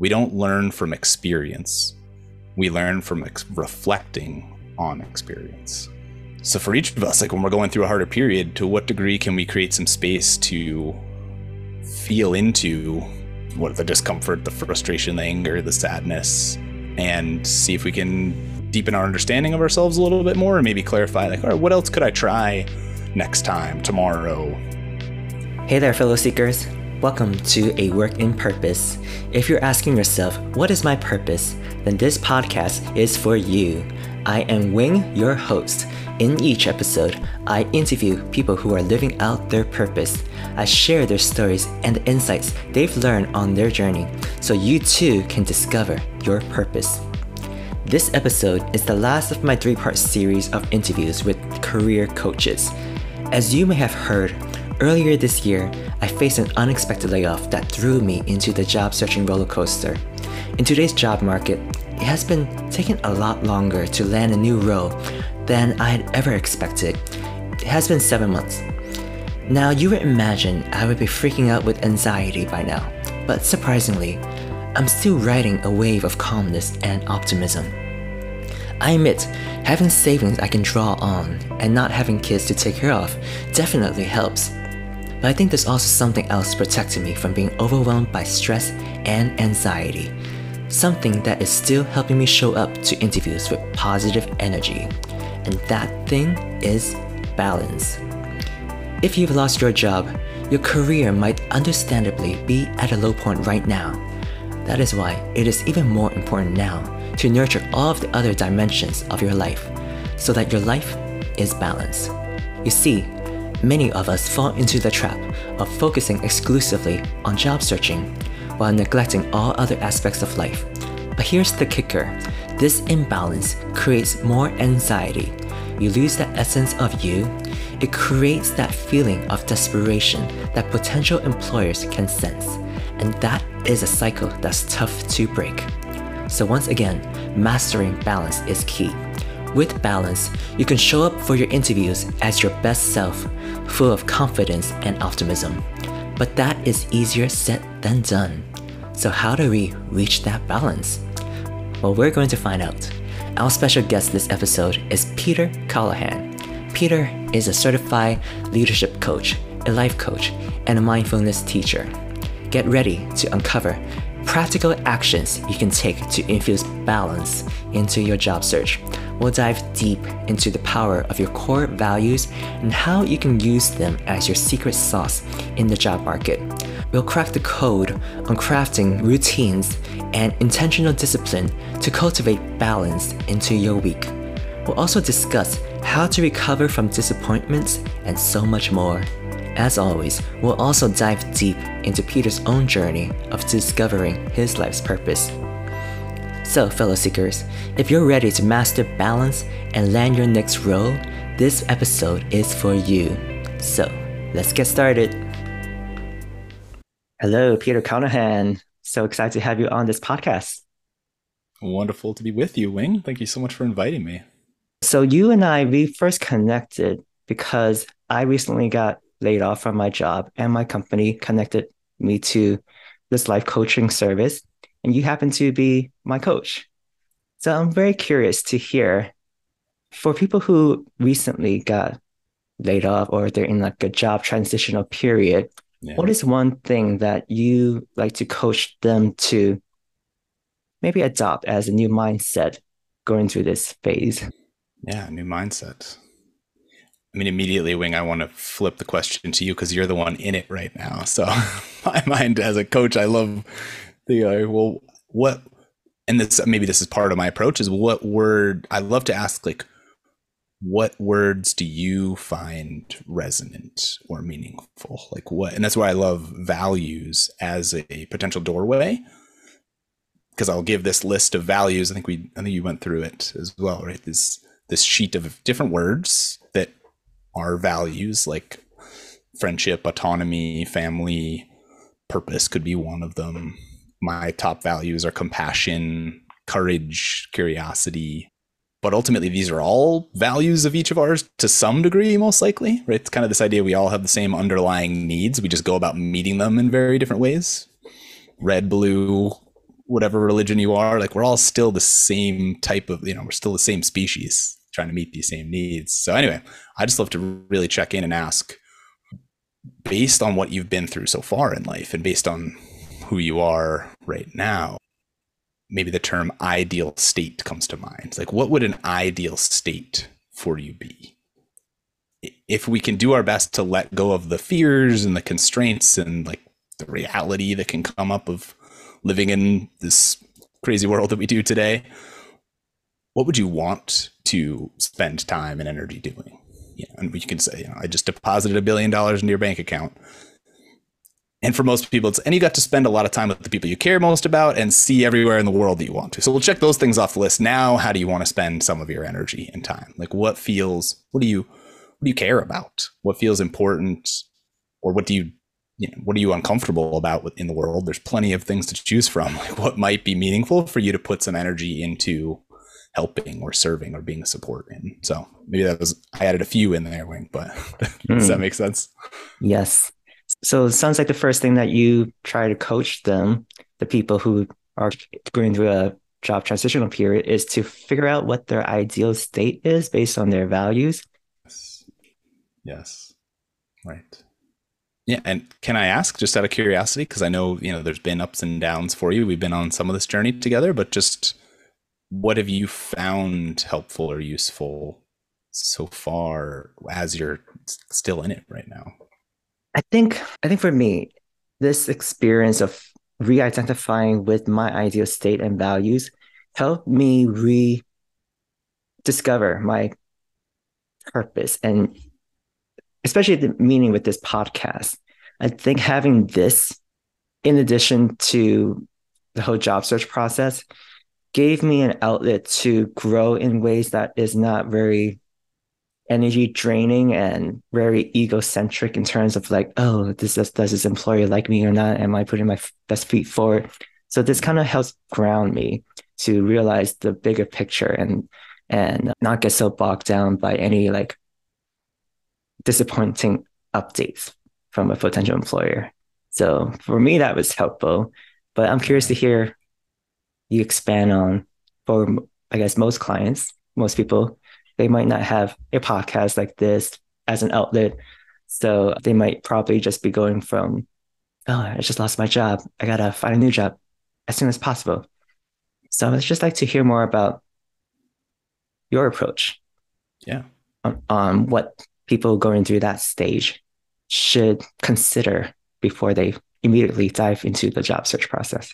we don't learn from experience. We learn from reflecting on experience. So for each of us, like when we're going through a harder period, to what degree can we create some space to feel into what the discomfort, the frustration, the anger, the sadness, and see if we can deepen our understanding of ourselves a little bit more, and maybe clarify, like, all right, what else could I try next time, tomorrow? Hey there, fellow seekers. Welcome to A Work in Purpose. If you're asking yourself, what is my purpose? Then this podcast is for you. I am Wing, your host. In each episode, I interview people who are living out their purpose. I share their stories and the insights they've learned on their journey, so you too can discover your purpose. This episode is the last of my 3-part series of interviews with career coaches. As you may have heard, earlier this year, I faced an unexpected layoff that threw me into the job searching roller coaster. In today's job market, it has been taking a lot longer to land a new role than I had ever expected. It has been 7 months. Now, you would imagine I would be freaking out with anxiety by now, but surprisingly, I'm still riding a wave of calmness and optimism. I admit, having savings I can draw on and not having kids to take care of definitely helps. But I think there's also something else protecting me from being overwhelmed by stress and anxiety. Something that is still helping me show up to interviews with positive energy. And that thing is balance. If you've lost your job, your career might understandably be at a low point right now. That is why it is even more important now to nurture all of the other dimensions of your life, so that your life is balanced. You see, many of us fall into the trap of focusing exclusively on job searching while neglecting all other aspects of life. But here's the kicker. This imbalance creates more anxiety. You lose that essence of you. It creates that feeling of desperation that potential employers can sense. And that is a cycle that's tough to break. So once again, mastering balance is key. With balance, you can show up for your interviews as your best self, full of confidence and optimism. But that is easier said than done. So how do we reach that balance? Well, we're going to find out. Our special guest this episode is Peter Callahan. Peter is a certified leadership coach, a life coach, and a mindfulness teacher. Get ready to uncover practical actions you can take to infuse balance into your job search. We'll dive deep into the power of your core values and how you can use them as your secret sauce in the job market. We'll crack the code on crafting routines and intentional discipline to cultivate balance into your week. We'll also discuss how to recover from disappointments and so much more. As always, we'll also dive deep into Peter's own journey of discovering his life's purpose. So, fellow seekers, if you're ready to master balance and land your next role, this episode is for you. So, let's get started. Hello, Peter Callahan. So excited to have you on this podcast. Wonderful to be with you, Wing. Thank you so much for inviting me. So you and I, we first connected because I recently got laid off from my job and my company connected me to this life coaching service, and you happen to be my coach. So I'm very curious to hear, for people who recently got laid off or they're in like a job transitional period, what is one thing that you like to coach them to maybe adopt as a new mindset going through this phase? Yeah, new mindset. I mean, immediately, Wing, I want to flip the question to you because you're the one in it right now. So my mind as a coach, I love the, what, and this, maybe this is part of my approach, is what word, I love to ask, like, what words do you find resonant or meaningful? Like what, and that's why I love values as a potential doorway, because I'll give this list of values. I think you went through it as well, right? This sheet of different words that are values, like friendship, autonomy, family, purpose could be one of them. My top values are compassion, courage, curiosity. But ultimately, these are all values of each of ours to some degree, most likely, right? It's kind of this idea we all have the same underlying needs. We just go about meeting them in very different ways. Red, blue, whatever religion you are, like we're all still the same type of, we're still the same species trying to meet these same needs. So anyway, I just love to really check in and ask, based on what you've been through so far in life and based on who you are right now, maybe the term ideal state comes to mind. It's like, what would an ideal state for you be? If we can do our best to let go of the fears and the constraints and like the reality that can come up of living in this crazy world that we do today, what would you want to spend time and energy doing? And you can say, I just deposited $1 billion into your bank account. And for most people, and you got to spend a lot of time with the people you care most about and see everywhere in the world that you want to. So we'll check those things off the list. Now, how do you want to spend some of your energy and time? Like what do you care about? What feels important? Or what are you uncomfortable about in the world? There's plenty of things to choose from. Like what might be meaningful for you to put some energy into helping or serving or being a support in. So maybe I added a few in there, Wing, but does that make sense? Yes. So it sounds like the first thing that you try to coach them, the people who are going through a job transitional period, is to figure out what their ideal state is based on their values. Yes. Right. Yeah. And can I ask, just out of curiosity, because I know, there's been ups and downs for you. We've been on some of this journey together, but just what have you found helpful or useful so far as you're still in it right now? I think for me, this experience of re-identifying with my ideal state and values helped me rediscover my purpose, and especially the meaning with this podcast. I think having this, in addition to the whole job search process, gave me an outlet to grow in ways that is not very energy draining and very egocentric in terms of like, oh, does this employer like me or not? Am I putting my best feet forward? So this kind of helps ground me to realize the bigger picture and not get so bogged down by any like disappointing updates from a potential employer. So for me, that was helpful. But I'm curious to hear you expand on, for I guess most clients, most people, they might not have a podcast like this as an outlet. So they might probably just be going from, oh, I just lost my job. I got to find a new job as soon as possible. So I'd just like to hear more about your approach. Yeah. On what people going through that stage should consider before they immediately dive into the job search process.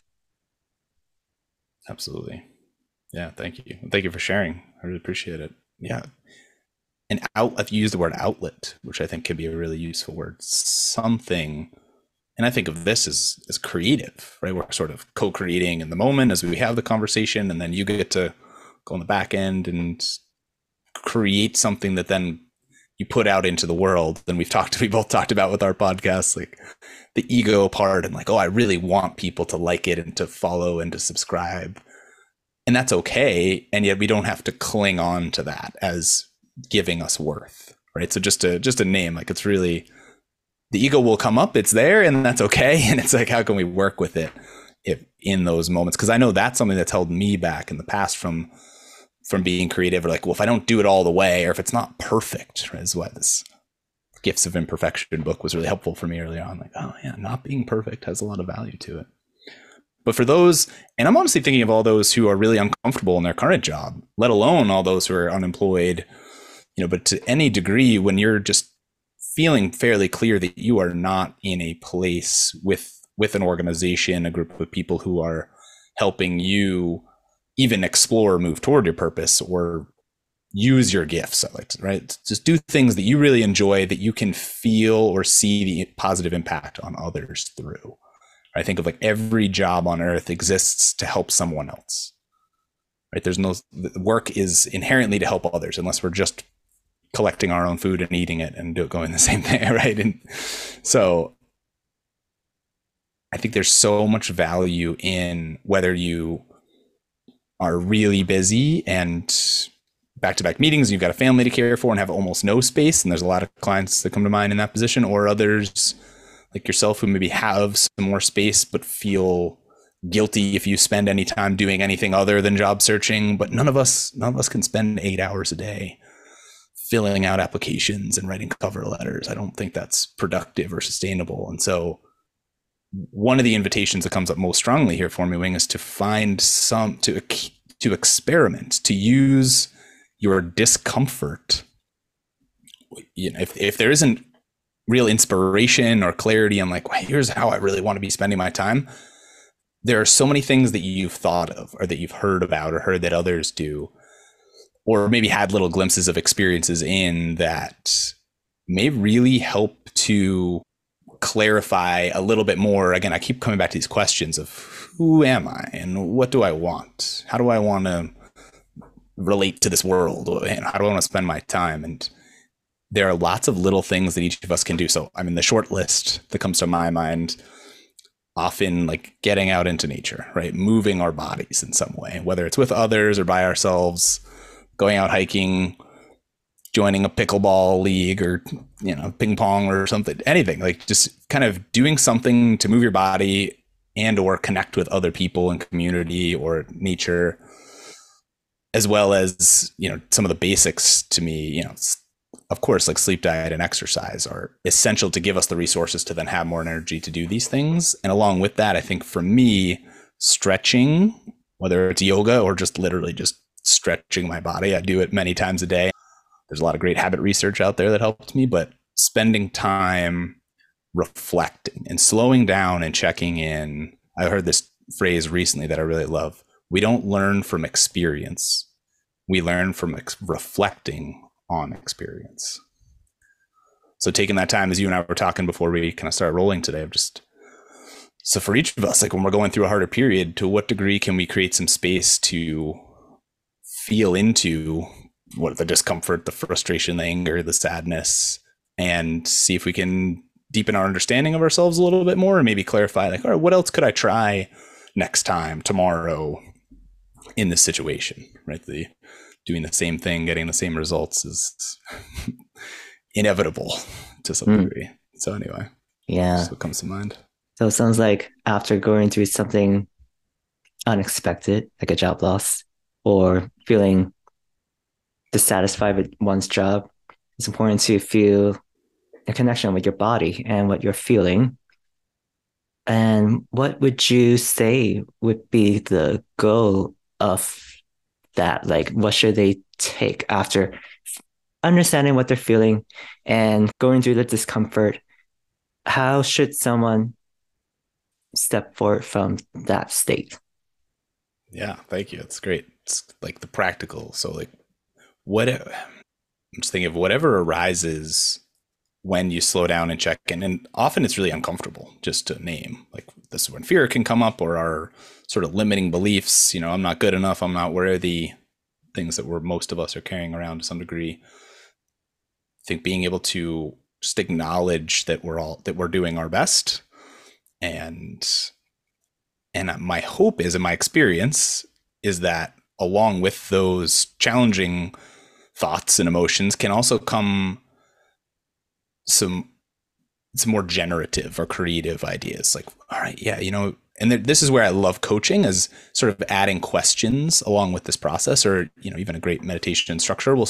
Absolutely. Yeah. Thank you. Thank you for sharing. I really appreciate it. Yeah. And I've used the word outlet, which I think can be a really useful word. Something, and I think of this as creative, right? We're sort of co-creating in the moment as we have the conversation, and then you get to go on the back end and create something that then you put out into the world. And we both talked about with our podcast, like the ego part and like, oh, I really want people to like it and to follow and to subscribe. And that's okay. And yet we don't have to cling on to that as giving us worth, right? So just a name, like it's really, the ego will come up, it's there, and that's okay. And it's like, how can we work with it in those moments? Because I know that's something that's held me back in the past from being creative, or like, well, if I don't do it all the way, or if it's not perfect, right, is why this Gifts of Imperfection book was really helpful for me early on. Like, oh yeah, not being perfect has a lot of value to it. But for those, and I'm honestly thinking of all those who are really uncomfortable in their current job, let alone all those who are unemployed, but to any degree, when you're just feeling fairly clear that you are not in a place with an organization, a group of people who are helping you even explore or move toward your purpose or use your gifts, right? Just do things that you really enjoy, that you can feel or see the positive impact on others through. I think of like every job on earth exists to help someone else, right? Work is inherently to help others, unless we're just collecting our own food and eating it and going the same thing, right? And so I think there's so much value in whether you are really busy and back-to-back meetings, you've got a family to care for and have almost no space, and there's a lot of clients that come to mind in that position, or others like yourself who maybe have some more space but feel guilty if you spend any time doing anything other than job searching, but none of us can spend 8 hours a day filling out applications and writing cover letters. I don't think that's productive or sustainable. And so one of the invitations that comes up most strongly here for me, Wing, is to find to experiment, to use your discomfort. You know, if there isn't real inspiration or clarity on like, well, here's how I really want to be spending my time, there are so many things that you've thought of or that you've heard about or heard that others do, or maybe had little glimpses of experiences in, that may really help to clarify a little bit more. Again, I keep coming back to these questions of who am I and what do I want? How do I want to relate to this world? And how do I want to spend my time? And there are lots of little things that each of us can do. So, I mean, the short list that comes to my mind, often like getting out into nature, right? Moving our bodies in some way, whether it's with others or by ourselves, going out hiking, joining a pickleball league or, you know, ping pong or something, anything, like just kind of doing something to move your body and or connect with other people in community or nature, as well as, you know, some of the basics to me, you know, of course, like sleep, diet, and exercise are essential to give us the resources to then have more energy to do these things. And along with that, I think for me, stretching, whether it's yoga or just literally just stretching my body, I do it many times a day. There's a lot of great habit research out there that helps me, but spending time reflecting and slowing down and checking in. I heard this phrase recently that I really love. We don't learn from experience. We learn from reflecting on experience. So taking that time, as you and I were talking before we kind of start rolling today, of just, so for each of us, like when we're going through a harder period, to what degree can we create some space to feel into what the discomfort, the frustration, the anger, the sadness, and see if we can deepen our understanding of ourselves a little bit more, and maybe clarify like, all right, what else could I try next time, tomorrow, in this situation, right? Doing the same thing, getting the same results is inevitable to some degree. So anyway, yeah, that's what comes to mind. So it sounds like after going through something unexpected, like a job loss, or feeling dissatisfied with one's job, it's important to feel a connection with your body and what you're feeling. And what would you say would be the goal of that? Like, what should they take after understanding what they're feeling and going through the discomfort? How should someone step forward from that state? Yeah, thank you. It's great. It's like the practical. So like I'm just thinking of whatever arises when you slow down and check in. And often it's really uncomfortable just to name. Like this is when fear can come up, or our sort of limiting beliefs, you know, I'm not good enough, I'm not worthy, things that most of us are carrying around to some degree. I think being able to just acknowledge that we're doing our best. And my hope is, in my experience, is that along with those challenging thoughts and emotions can also come some more generative or creative ideas. Like, all right, yeah, you know, and this is where I love coaching, is sort of adding questions along with this process, or, you know, even a great meditation instructor will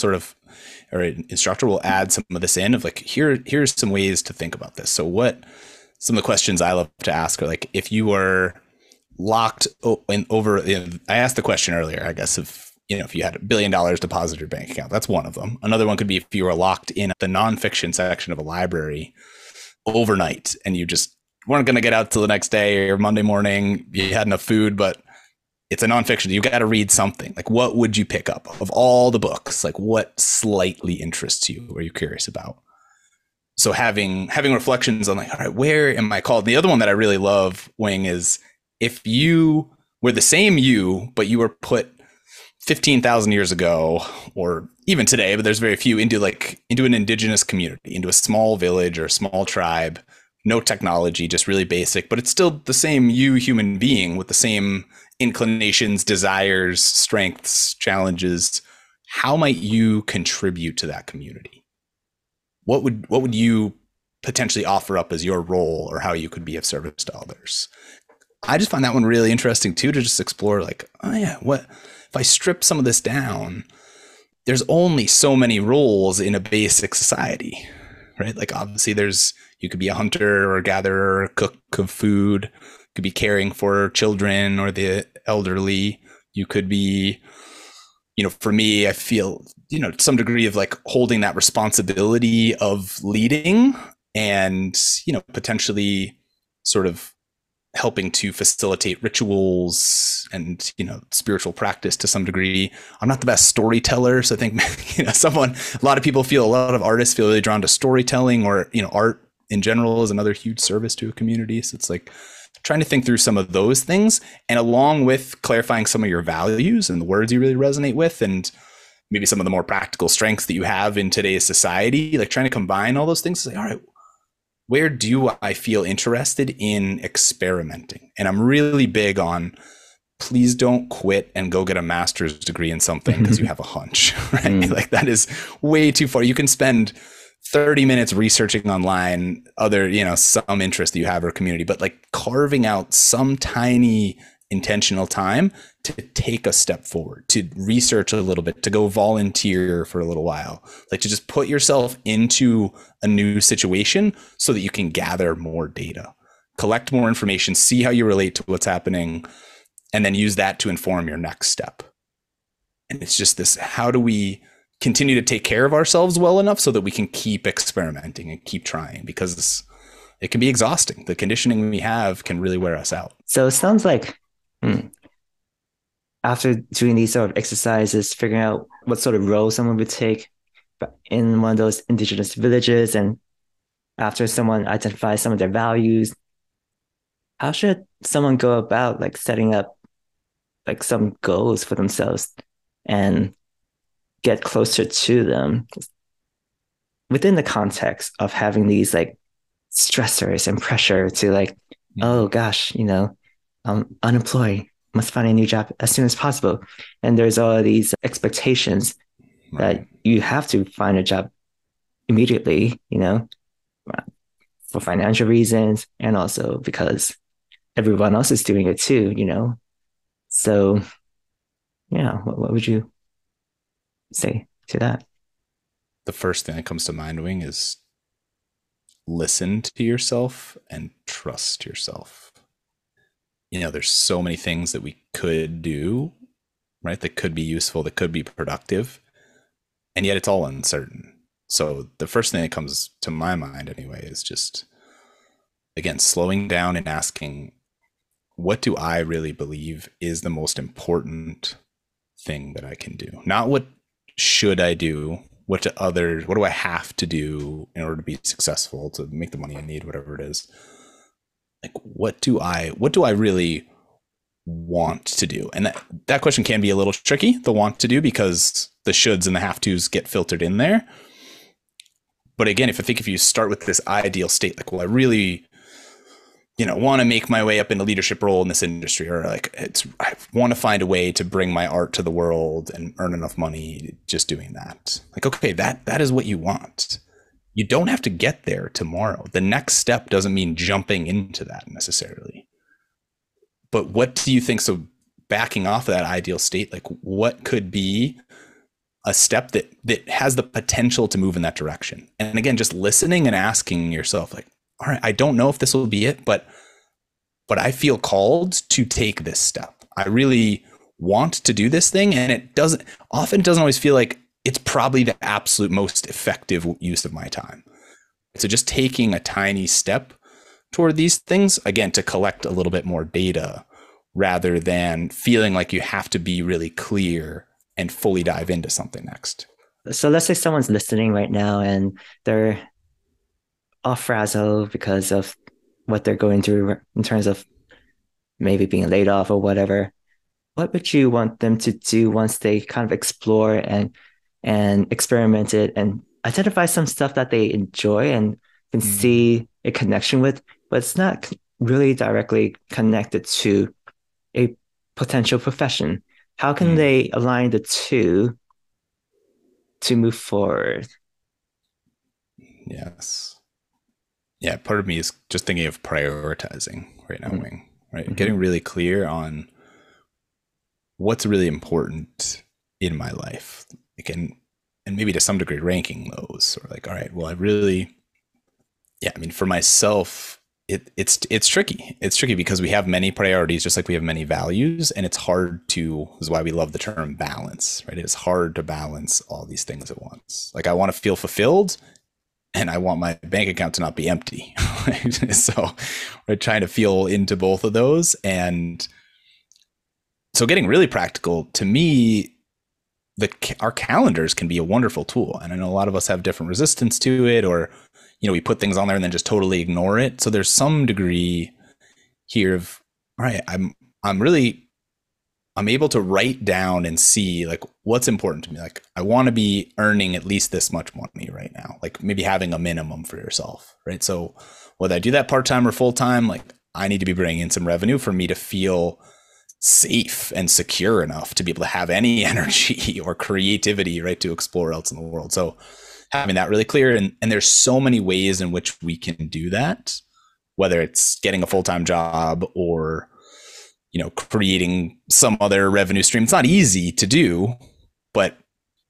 add some of this in of like, here's some ways to think about this. So some of the questions I love to ask are like, if you were locked over, you know, I asked the question earlier, I guess, if you had $1 billion deposited in your bank account, that's one of them. Another one could be if you were locked in the nonfiction section of a library overnight and you just weren't going to get out till the next day or Monday morning. You had enough food, but it's a nonfiction. You got to read something. Like, what would you pick up of all the books? Like, what slightly interests you? Or are you curious about? So having reflections on like, all right, where am I called? The other one that I really love, Wing, is if you were the same you, but you were put 15,000 years ago, or even today, but there's very few, into an indigenous community, into a small village or a small tribe, no technology, just really basic, but it's still the same you, human being, with the same inclinations, desires, strengths, challenges. How might you contribute to that community? What would you potentially offer up as your role, or how you could be of service to others? I just find that one really interesting too, to just explore like, oh yeah, what if I strip some of this down? There's only so many roles in a basic society, right? Like obviously you could be a hunter or a gatherer, a cook of food, you could be caring for children or the elderly. You could be, for me, I feel, some degree of like holding that responsibility of leading and, potentially sort of helping to facilitate rituals and spiritual practice to some degree. I'm not the best storyteller, so I think a lot of people feel, a lot of artists feel really drawn to storytelling, or art in general is another huge service to a community. So it's like trying to think through some of those things, and along with clarifying some of your values and the words you really resonate with, and maybe some of the more practical strengths that you have in today's society, like trying to combine all those things to say, all right, where do I feel interested in experimenting? And I'm really big on, please don't quit and go get a master's degree in something because you have a hunch, right? Like that is way too far. You can spend 30 minutes researching online other, some interest that you have or community, but like carving out some tiny intentional time to take a step forward, to research a little bit, to go volunteer for a little while, like to just put yourself into a new situation so that you can gather more data, collect more information, see how you relate to what's happening, and then use that to inform your next step. And it's just this, how do we continue to take care of ourselves well enough so that we can keep experimenting and keep trying, because it can be exhausting. The conditioning we have can really wear us out. So it sounds like after doing these sort of exercises, figuring out what sort of role someone would take in one of those indigenous villages, and after someone identifies some of their values, how should someone go about like setting up like some goals for themselves and get closer to them within the context of having these like stressors and pressure to like, oh gosh, I'm unemployed, must find a new job as soon as possible. And there's all these expectations that you have to find a job immediately, for financial reasons, and also because everyone else is doing it too, So, yeah, what would you say to that? The first thing that comes to mind, Wing, is listen to yourself and trust yourself. There's so many things that we could do, right? That could be useful, that could be productive, and yet it's all uncertain. So the first thing that comes to my mind anyway is just, again, slowing down and asking, what do I really believe is the most important thing that I can do? Not what should I do, what do I have to do in order to be successful, to make the money I need, whatever it is. Like, what do I really want to do? And that question can be a little tricky, the want to do, because the shoulds and the have tos get filtered in there. But again, if you start with this ideal state, like, well, I really, want to make my way up in a leadership role in this industry, or like I want to find a way to bring my art to the world and earn enough money just doing that. Like, okay, that is what you want. You don't have to get there tomorrow. The next step doesn't mean jumping into that necessarily. But what do you think? So backing off of that ideal state, like what could be a step that has the potential to move in that direction? And again, just listening and asking yourself, like, all right, I don't know if this will be it, but I feel called to take this step. I really want to do this thing. And it doesn't always feel like it's probably the absolute most effective use of my time. So just taking a tiny step toward these things, again, to collect a little bit more data rather than feeling like you have to be really clear and fully dive into something next. So let's say someone's listening right now and they're all frazzled because of what they're going through in terms of maybe being laid off or whatever. What would you want them to do once they kind of explore and experiment it and identify some stuff that they enjoy and can see a connection with, but it's not really directly connected to a potential profession? How can they align the two to move forward? Yes. Yeah, part of me is just thinking of prioritizing right now, Wing. right? Getting really clear on what's really important in my life. And maybe to some degree ranking those, or like, all right, well, I mean, for myself, it's tricky. It's tricky because we have many priorities, just like we have many values, and it's hard to. This is why we love the term balance, right? It's hard to balance all these things at once. Like I want to feel fulfilled, and I want my bank account to not be empty. Right? So we're trying to feel into both of those, and so getting really practical to me. Our calendars can be a wonderful tool, and I know a lot of us have different resistance to it, or we put things on there and then just totally ignore it. So there's some degree here of, all right, I'm able to write down and see like what's important to me. Like I want to be earning at least this much money right now, like maybe having a minimum for yourself, right? So whether I do that part-time or full-time, like I need to be bringing in some revenue for me to feel safe and secure enough to be able to have any energy or creativity, right, to explore else in the world. So having that really clear, and there's so many ways in which we can do that, whether it's getting a full-time job or creating some other revenue stream. It's not easy to do, but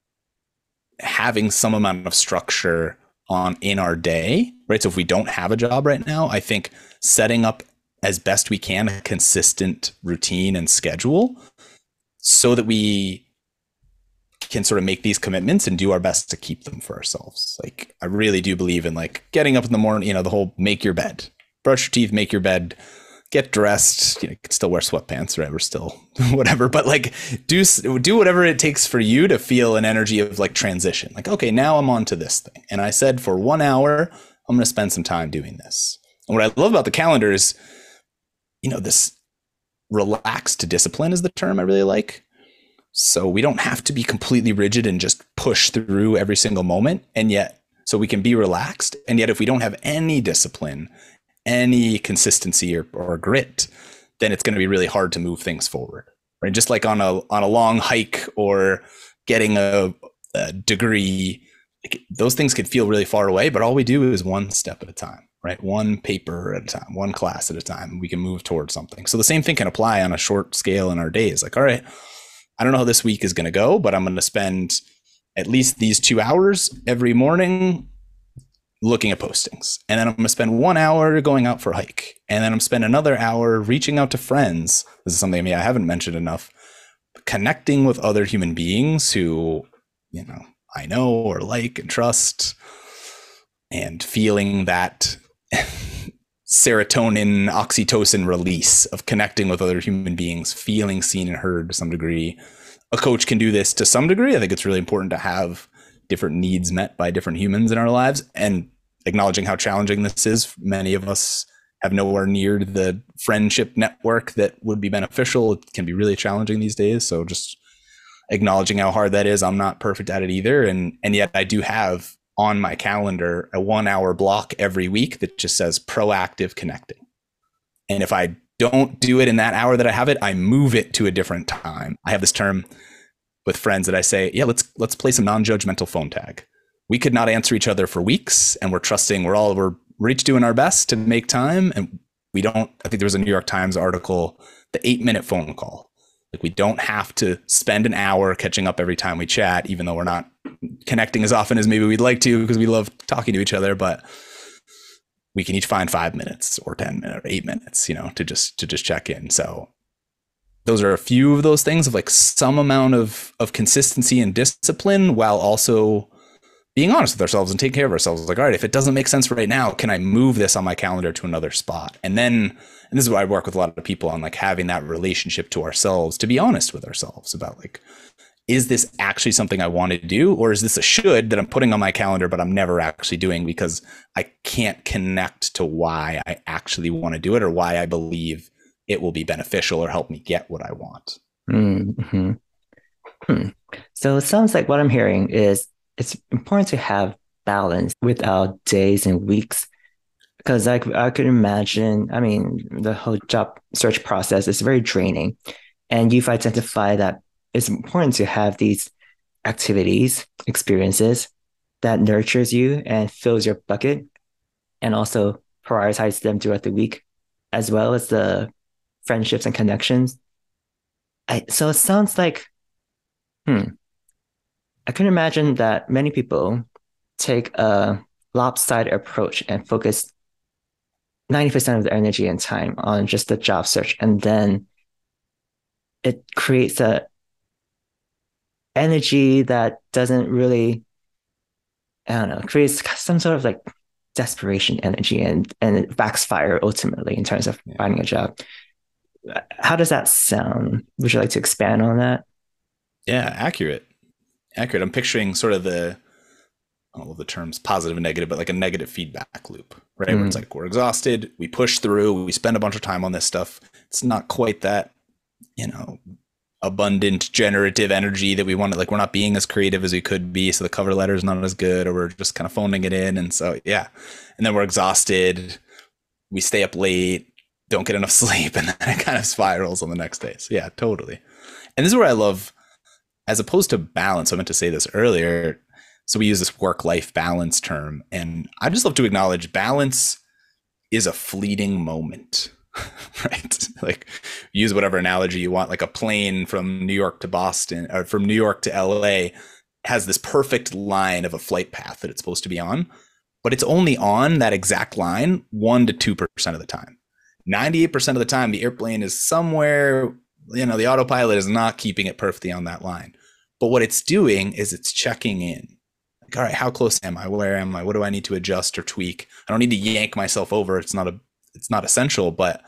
having some amount of structure in our day, right? So if we don't have a job right now, I think setting up as best we can a consistent routine and schedule so that we can sort of make these commitments and do our best to keep them for ourselves. Like I really do believe in like getting up in the morning, the whole make your bed, brush your teeth, make your bed, get dressed. You can still wear sweatpants, right? We're still whatever, but like do whatever it takes for you to feel an energy of like transition. Like, okay, now I'm on to this thing. And I said for 1 hour, I'm going to spend some time doing this. And what I love about the calendar is, this relaxed discipline is the term I really like. So we don't have to be completely rigid and just push through every single moment. And yet, so we can be relaxed. And yet if we don't have any discipline, any consistency or grit, then it's going to be really hard to move things forward. Right? Just like on a long hike or getting a degree, like those things could feel really far away, but all we do is one step at a time. Right? One paper at a time, one class at a time, we can move towards something. So the same thing can apply on a short scale in our days. Like, all right, I don't know how this week is going to go, but I'm going to spend at least these 2 hours every morning looking at postings. And then I'm going to spend 1 hour going out for a hike. And then I'm spend another hour reaching out to friends. This is something I haven't mentioned enough. Connecting with other human beings who, I know or like and trust, and feeling that serotonin, oxytocin release of connecting with other human beings, feeling seen and heard to some degree. A coach can do this to some degree. I think it's really important to have different needs met by different humans in our lives, and acknowledging how challenging this is. Many of us have nowhere near the friendship network that would be beneficial. It can be really challenging these days. So just acknowledging how hard that is. I'm not perfect at it either. And yet I do have on my calendar a 1 hour block every week that just says proactive connecting. And if I don't do it in that hour that I have it, I move it to a different time. I have this term with friends that I say, yeah, let's play some non-judgmental phone tag. We could not answer each other for weeks, and we're trusting we're each doing our best to make time. And we don't, I think there was a New York Times article, the 8-minute phone call. Like we don't have to spend an hour catching up every time we chat, even though we're not connecting as often as maybe we'd like to because we love talking to each other, but we can each find 5 minutes or 10 minutes or 8 minutes, to just check in. So those are a few of those things of like some amount of consistency and discipline while also being honest with ourselves and taking care of ourselves. Like, all right, if it doesn't make sense right now, can I move this on my calendar to another spot? And this is why I work with a lot of people on like having that relationship to ourselves, to be honest with ourselves about like, is this actually something I want to do? Or is this a should that I'm putting on my calendar, but I'm never actually doing because I can't connect to why I actually want to do it or why I believe it will be beneficial or help me get what I want. Mm-hmm. So it sounds like what I'm hearing is it's important to have balance with our days and weeks. Because I could imagine, the whole job search process is very draining. And you've identified that it's important to have these activities, experiences that nurtures you and fills your bucket, and also prioritize them throughout the week, as well as the friendships and connections. So it sounds like, hmm, I can imagine that many people take a lopsided approach and focus 90% of their energy and time on just the job search. And then it creates a energy that doesn't really, I don't know, creates some sort of like desperation energy and it backfire ultimately in terms of Yeah. finding a job. How does that sound? Would you like to expand on that? Yeah, accurate. I'm picturing sort of I don't know the terms positive and negative, but like a negative feedback loop, right? Where it's Mm, like we're exhausted, we push through, we spend a bunch of time on this stuff. It's not quite that, you know, abundant generative energy that we want to, like we're not being as creative as we could be, so the cover letter is not as good, or we're just kind of phoning it in. And so yeah, and then we're exhausted, we stay up late, don't get enough sleep, and then it kind of spirals on the next day. So yeah, totally. And this is where I love, as opposed to balance, I meant to say this earlier, so we use this work-life balance term, and I just love to acknowledge balance is a fleeting moment. Right? Like use whatever analogy you want, like a plane from New York to Boston or from New York to LA has this perfect line of a flight path that it's supposed to be on, but it's only on that exact line 1 to 2% of the time. 98% of the time the airplane is somewhere, the autopilot is not keeping it perfectly on that line. But what it's doing is it's checking in. Like, all right, how close am I? Where am I? What do I need to adjust or tweak? I don't need to yank myself over. It's not essential, but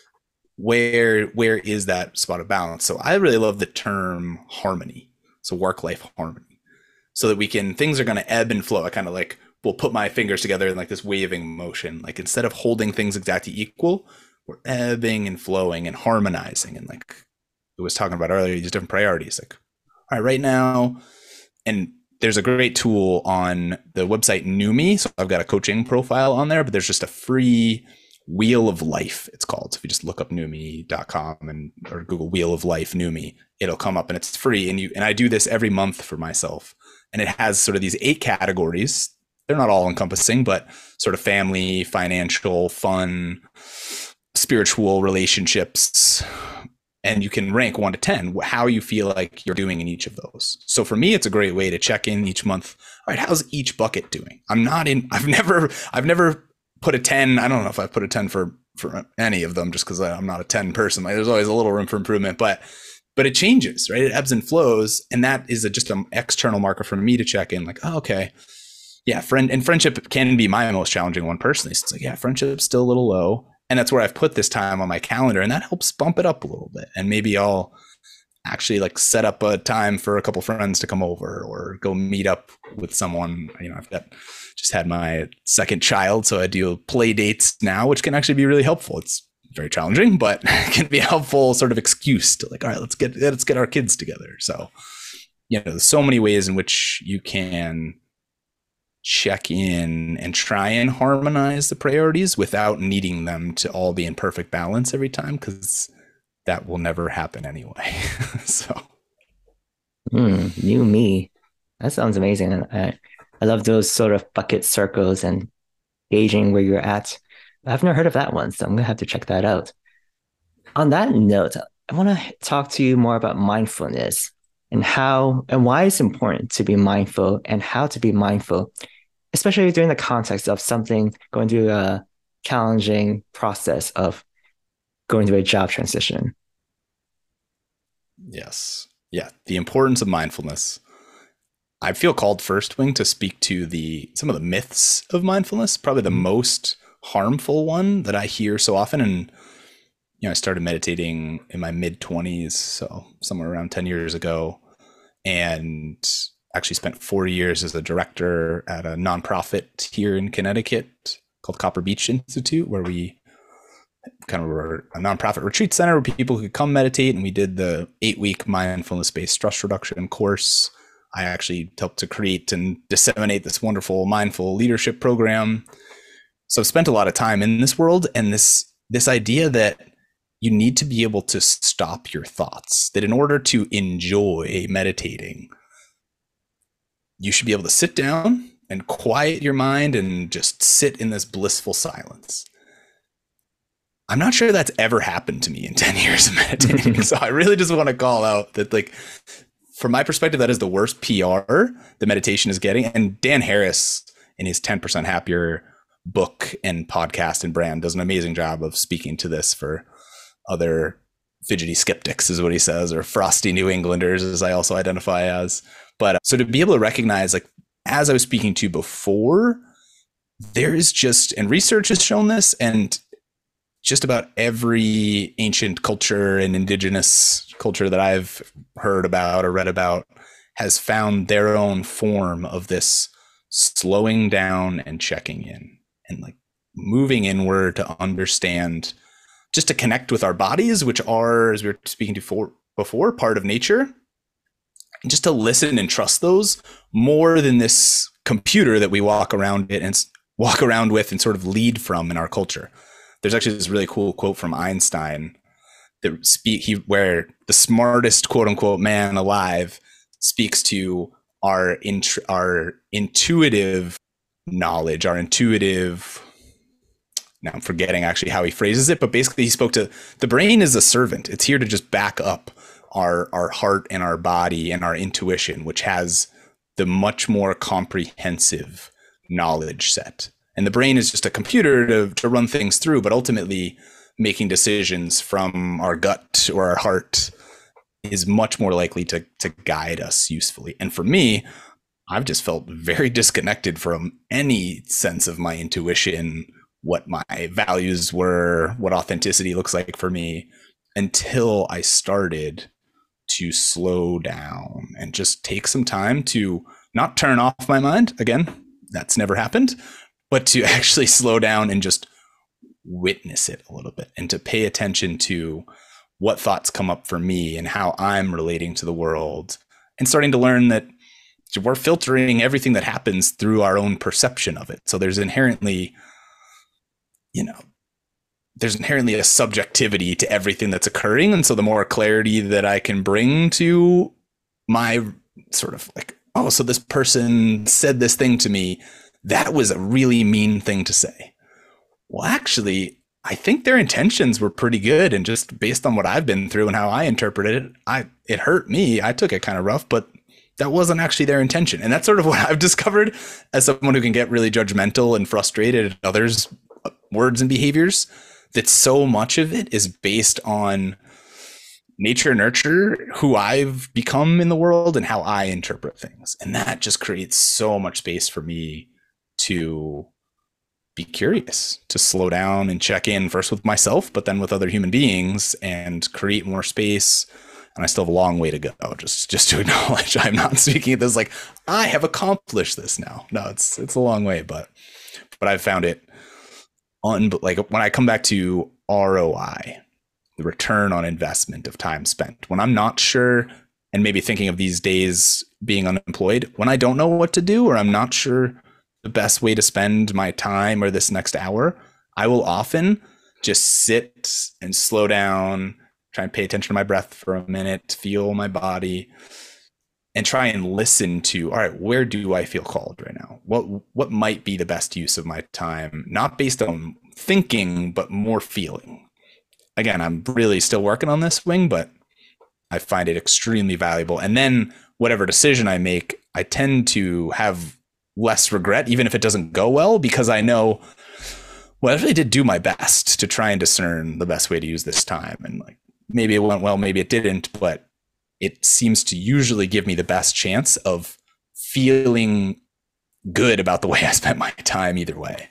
where is that spot of balance? So I really love the term harmony. So work-life harmony. So that things are going to ebb and flow. I kind of like will put my fingers together in like this waving motion. Like instead of holding things exactly equal, we're ebbing and flowing and harmonizing. And like I was talking about earlier, these different priorities. Like, all right, right now, and there's a great tool on the website Numi. So I've got a coaching profile on there, but there's just a free Wheel of Life, it's called. So if you just look up Numi.com or Google Wheel of Life Numi, it'll come up and it's free. And I do this every month for myself. And it has sort of these 8 categories. They're not all encompassing, but sort of family, financial, fun, spiritual, relationships. And you can rank 1 to 10 how you feel like you're doing in each of those. So for me, it's a great way to check in each month. All right, how's each bucket doing? I've never put a 10. I don't know if I put a 10 for any of them, just because I'm not a 10 person. Like, there's always a little room for improvement, but it changes, right? It ebbs and flows. And that is just an external marker for me to check in, like, oh, okay. Yeah, friendship can be my most challenging one personally. So it's like, yeah, friendship's still a little low. And that's where I've put this time on my calendar, and that helps bump it up a little bit. And maybe I'll actually like set up a time for a couple friends to come over or go meet up with someone. I've just had my second child, so I do play dates now, which can actually be really helpful. It's very challenging, but it can be a helpful sort of excuse to like, all right, let's get our kids together. So, there's so many ways in which you can check in and try and harmonize the priorities without needing them to all be in perfect balance every time, because that will never happen anyway. So new me. That sounds amazing. And I love those sort of bucket circles and gauging where you're at. I've never heard of that one, so I'm gonna have to check that out. On that note, I want to talk to you more about mindfulness and how and why it's important to be mindful and how to be mindful, especially during the context of something going through a challenging process of going through a job transition. Yes. Yeah. The importance of mindfulness. I feel called first, Wing, to speak to some of the myths of mindfulness, probably the most harmful one that I hear so often. And, I started meditating in my mid-20s, so somewhere around 10 years ago, and actually spent 4 years as a director at a nonprofit here in Connecticut called Copper Beech Institute, where we kind of were a nonprofit retreat center where people could come meditate. And we did the 8-week mindfulness-based stress reduction course. I actually helped to create and disseminate this wonderful mindful leadership program. So I've spent a lot of time in this world, and this idea that you need to be able to stop your thoughts, that in order to enjoy meditating, you should be able to sit down and quiet your mind and just sit in this blissful silence. I'm not sure that's ever happened to me in 10 years of meditating. So I really just want to call out that, like, from my perspective, that is the worst PR the meditation is getting. And Dan Harris, in his 10% Happier book and podcast and brand, does an amazing job of speaking to this for other fidgety skeptics, is what he says, or frosty New Englanders, as I also identify as. But so to be able to recognize, like, as I was speaking to before, there is just, and research has shown this, and just about every ancient culture and indigenous culture that I've heard about or read about has found their own form of this slowing down and checking in and, like, moving inward to understand, just to connect with our bodies, which are, as we were speaking to before, part of nature, and just to listen and trust those more than this computer that we walk around with and sort of lead from in our culture. There's actually this really cool quote from Einstein that where the smartest quote unquote man alive speaks to our intuitive knowledge, our intuitive. Now I'm forgetting actually how he phrases it, but basically he spoke to the brain is a servant. It's here to just back up our heart and our body and our intuition, which has the much more comprehensive knowledge set. And the brain is just a computer to run things through, but ultimately making decisions from our gut or our heart is much more likely to guide us usefully. And for me, I've just felt very disconnected from any sense of my intuition, what my values were, what authenticity looks like for me, until I started to slow down and just take some time to not turn off my mind. Again, that's never happened, but to actually slow down and just witness it a little bit and to pay attention to what thoughts come up for me and how I'm relating to the world, and starting to learn that we're filtering everything that happens through our own perception of it. So there's inherently a subjectivity to everything that's occurring. And so the more clarity that I can bring to my sort of like, oh, so this person said this thing to me, that was a really mean thing to say. Well, actually, I think their intentions were pretty good. And just based on what I've been through and how I interpreted it, it hurt me. I took it kind of rough, but that wasn't actually their intention. And that's sort of what I've discovered as someone who can get really judgmental and frustrated at others' words and behaviors, that so much of it is based on nature, nurture, who I've become in the world and how I interpret things. And that just creates so much space for me to be curious, to slow down and check in first with myself, but then with other human beings, and create more space. And I still have a long way to go, just to acknowledge I'm not speaking of this like I have accomplished this now. No, it's a long way, but I've found it like when I come back to ROI, the return on investment of time spent, when I'm not sure, and maybe thinking of these days being unemployed, when I don't know what to do, or I'm not sure the best way to spend my time or this next hour, I will often just sit and slow down, try and pay attention to my breath for a minute, feel my body, and try and listen to, all right, where do I feel called right now? What might be the best use of my time? Not based on thinking, but more feeling. Again, I'm really still working on this, Wing, but I find it extremely valuable. And then whatever decision I make, I tend to have less regret, even if it doesn't go well, because I know, well, I really did do my best to try and discern the best way to use this time. And like, maybe it went well, maybe it didn't, but it seems to usually give me the best chance of feeling good about the way I spent my time either way.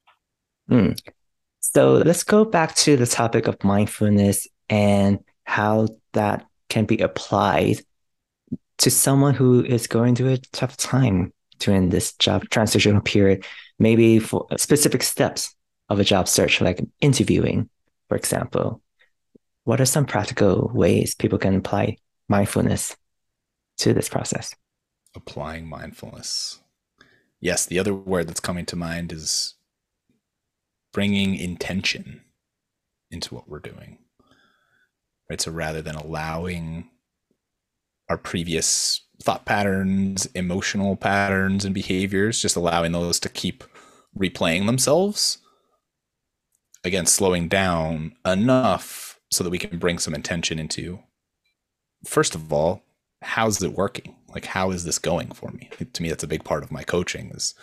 So let's go back to the topic of mindfulness and how that can be applied to someone who is going through a tough time during this job transitional period, maybe for specific steps of a job search, like interviewing, for example. What are some practical ways people can apply mindfulness to this process? Applying mindfulness. Yes, the other word that's coming to mind is bringing intention into what we're doing. Right? So rather than allowing our previous thought patterns, emotional patterns, and behaviors, just allowing those to keep replaying themselves, again, slowing down enough so that we can bring some intention into, first of all, how's it working? Like, how is this going for me? To me, that's a big part of my coaching, is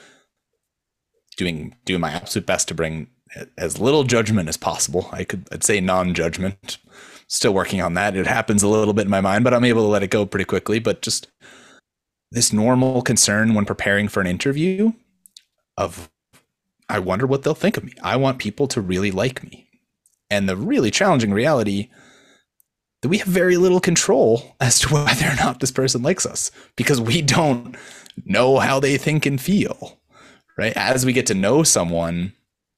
doing my absolute best to bring as little judgment as possible. I'd say non-judgment. Still working on that. It happens a little bit in my mind, but I'm able to let it go pretty quickly. But just this normal concern when preparing for an interview of, I wonder what they'll think of me. I want people to really like me. And the really challenging reality that we have very little control as to whether or not this person likes us, because we don't know how they think and feel, right? As we get to know someone,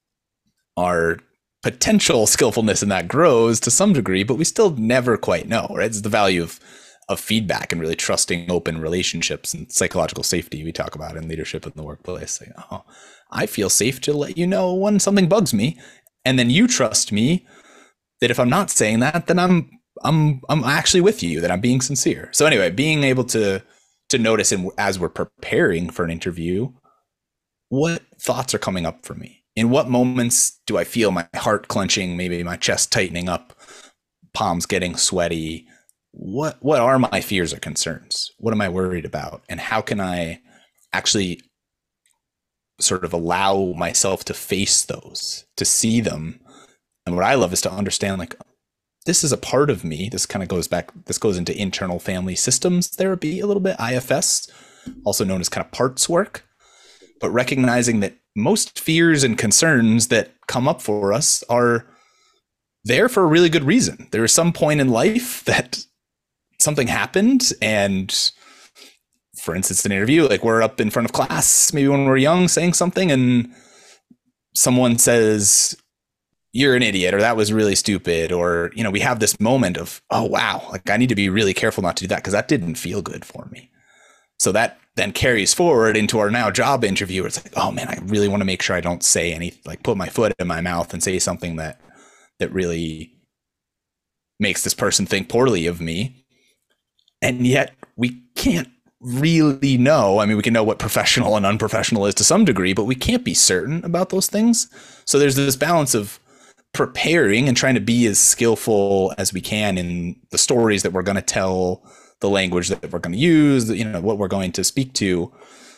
our potential skillfulness in that grows to some degree, but we still never quite know, right? It's the value of feedback and really trusting open relationships and psychological safety we talk about in leadership in the workplace. Like, oh, I feel safe to let you know when something bugs me, and then you trust me that if I'm not saying that, then I'm actually with you, that I'm being sincere. So anyway, being able to notice, as we're preparing for an interview, what thoughts are coming up for me. In what moments do I feel my heart clenching, maybe my chest tightening up, palms getting sweaty? What are my fears or concerns? What am I worried about? And how can I actually sort of allow myself to face those, to see them? And what I love is to understand, like, this is a part of me. This kind of goes into internal family systems therapy a little bit, IFS, also known as kind of parts work. But recognizing that most fears and concerns that come up for us are there for a really good reason. There is some point in life that something happened, and for instance, an interview, like we're up in front of class, maybe when we're young, saying something, and someone says, "You're an idiot," or "That was really stupid," or, we have this moment of, oh, wow, like I need to be really careful not to do that because that didn't feel good for me. So that then carries forward into our now job interview. It's like, oh man, I really want to make sure I don't say like put my foot in my mouth and say something that really makes this person think poorly of me. And yet we can't really know. I mean, we can know what professional and unprofessional is to some degree, but we can't be certain about those things. So there's this balance of preparing and trying to be as skillful as we can in the stories that we're going to tell, the language that we're going to use, what we're going to speak to,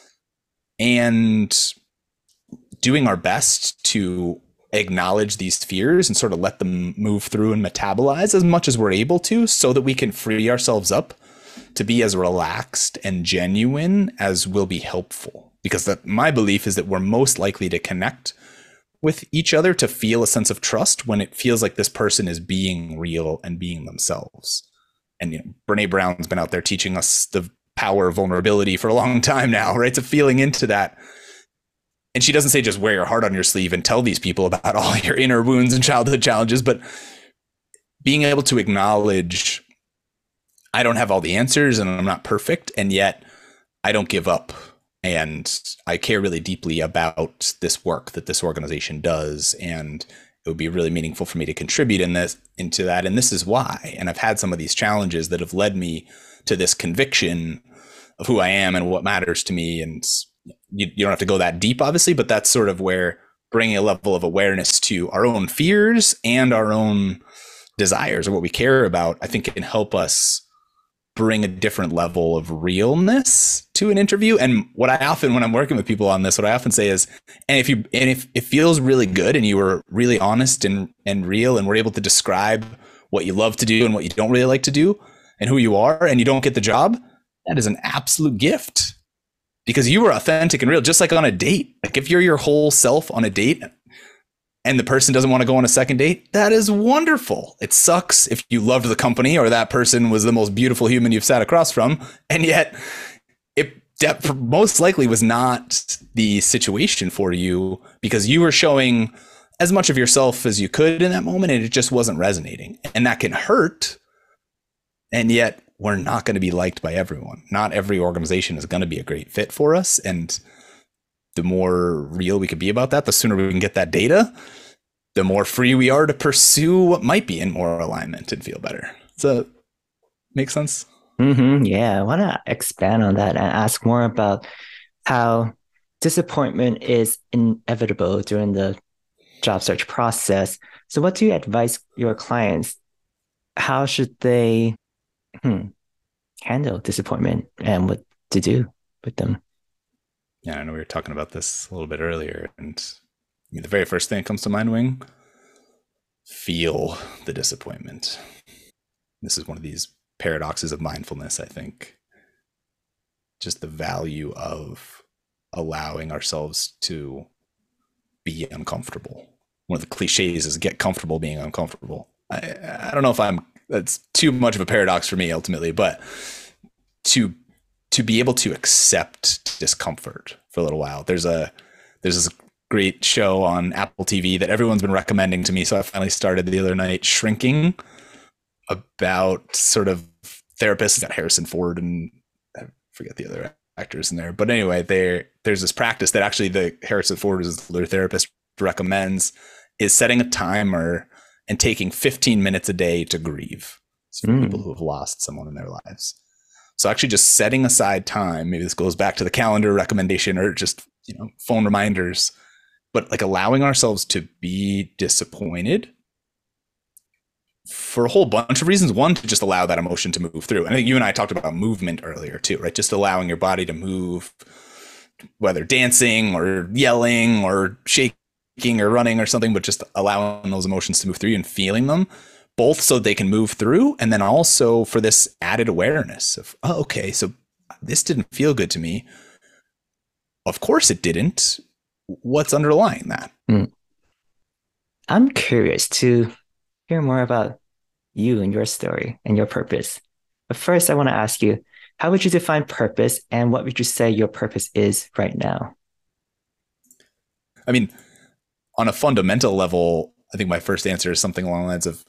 and doing our best to acknowledge these fears and sort of let them move through and metabolize as much as we're able to, so that we can free ourselves up to be as relaxed and genuine as will be helpful. Because my belief is that we're most likely to connect with each other, to feel a sense of trust, when it feels like this person is being real and being themselves. And Brene Brown's been out there teaching us the power of vulnerability for a long time now, right? So feeling into that. And she doesn't say just wear your heart on your sleeve and tell these people about all your inner wounds and childhood challenges, but being able to acknowledge, I don't have all the answers and I'm not perfect, and yet I don't give up. And I care really deeply about this work that this organization does, and it would be really meaningful for me to contribute into that. And this is why. And I've had some of these challenges that have led me to this conviction of who I am and what matters to me. And you don't have to go that deep, obviously, but that's sort of where bringing a level of awareness to our own fears and our own desires, or what we care about, I think it can help us bring a different level of realness to an interview. And what I often, when I'm working with people on this, what I often say is, if it feels really good and you were really honest and real, and were able to describe what you love to do and what you don't really like to do and who you are, and you don't get the job, that is an absolute gift, because you were authentic and real, just like on a date. Like if you're your whole self on a date and the person doesn't want to go on a second date, that is wonderful. It sucks if you loved the company or that person was the most beautiful human you've sat across from, and yet it most likely was not the situation for you, because you were showing as much of yourself as you could in that moment and it just wasn't resonating. And that can hurt. And yet we're not going to be liked by everyone. Not every organization is going to be a great fit for us. And the more real we could be about that, the sooner we can get that data, the more free we are to pursue what might be in more alignment and feel better. Does that make sense? Yeah, I want to expand on that and ask more about how disappointment is inevitable during the job search process. So what do you advise your clients? How should they handle disappointment and what to do with them? Yeah, I know we were talking about this a little bit earlier, and I mean, the very first thing that comes to mind, Wing, feel the disappointment. This is one of these paradoxes of mindfulness, I think. Just the value of allowing ourselves to be uncomfortable. One of the cliches is get comfortable being uncomfortable. I don't know if that's too much of a paradox for me ultimately, but to be able to accept discomfort for a little while. There's this great show on Apple TV that everyone's been recommending to me, so I finally started the other night, Shrinking, about sort of therapists. Got Harrison Ford and I forget the other actors in there, but anyway, there's this practice that actually the Harrison Ford is their therapist recommends, is setting a timer and taking 15 minutes a day to grieve. So for people who have lost someone in their lives. So actually just setting aside time, maybe this goes back to the calendar recommendation or just, phone reminders, but like allowing ourselves to be disappointed for a whole bunch of reasons. One, to just allow that emotion to move through. And I think you and I talked about movement earlier too, right? Just allowing your body to move, whether dancing or yelling or shaking or running or something, but just allowing those emotions to move through and feeling them, both so they can move through. And then also for this added awareness of, oh, okay, so this didn't feel good to me. Of course it didn't. What's underlying that? I'm curious to hear more about you and your story and your purpose. But first, I want to ask you, how would you define purpose and what would you say your purpose is right now? I mean, on a fundamental level, I think my first answer is something along the lines of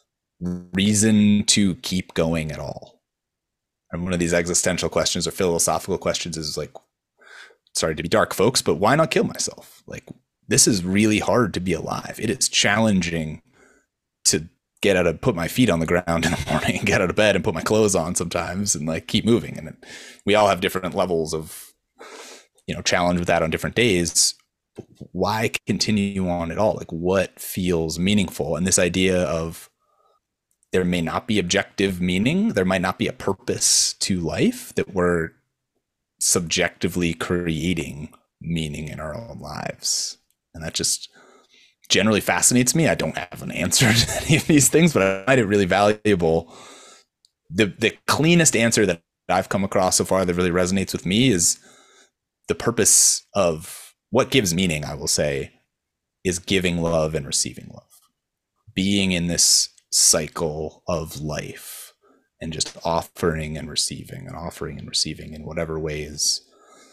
reason to keep going at all. And one of these existential questions or philosophical questions is like, sorry to be dark, folks, but why not kill myself? Like, this is really hard to be alive. It is challenging to put my feet on the ground in the morning and get out of bed and put my clothes on sometimes and like keep moving. And we all have different levels of, challenge with that on different days. Why continue on at all? Like, what feels meaningful? And this idea of there may not be objective meaning, there might not be a purpose to life, that we're subjectively creating meaning in our own lives. And that just generally fascinates me. I don't have an answer to any of these things, but I find it really valuable. The cleanest answer that I've come across so far that really resonates with me is the purpose of what gives meaning, I will say, is giving love and receiving love. Being in this cycle of life and just offering and receiving in whatever ways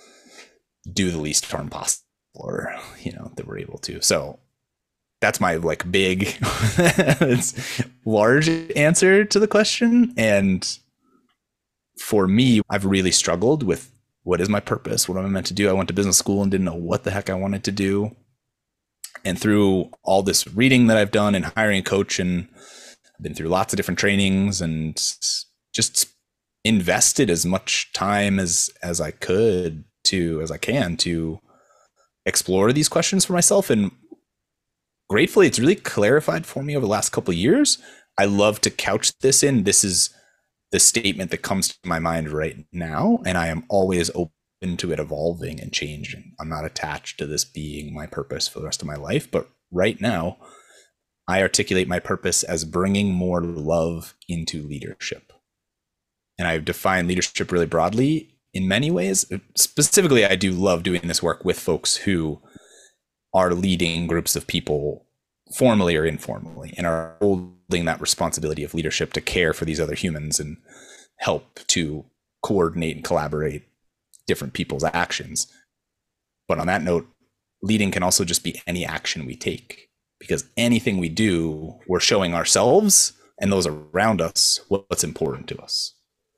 do the least harm possible, or, that we're able to. So that's my like big large answer to the question. And for me, I've really struggled with what is my purpose? What am I meant to do? I went to business school and didn't know what the heck I wanted to do. And through all this reading that I've done and hiring a coach, and I've been through lots of different trainings and just invested as much time as I can to explore these questions for myself. And gratefully, it's really clarified for me over the last couple of years. I love to couch this is the statement that comes to my mind right now. And I am always open to it evolving and changing. I'm not attached to this being my purpose for the rest of my life. But right now, I articulate my purpose as bringing more love into leadership. And I've defined leadership really broadly in many ways. Specifically, I do love doing this work with folks who are leading groups of people formally or informally and are holding that responsibility of leadership to care for these other humans and help to coordinate and collaborate different people's actions. But on that note, leading can also just be any action we take, because anything we do, we're showing ourselves and those around us what's important to us.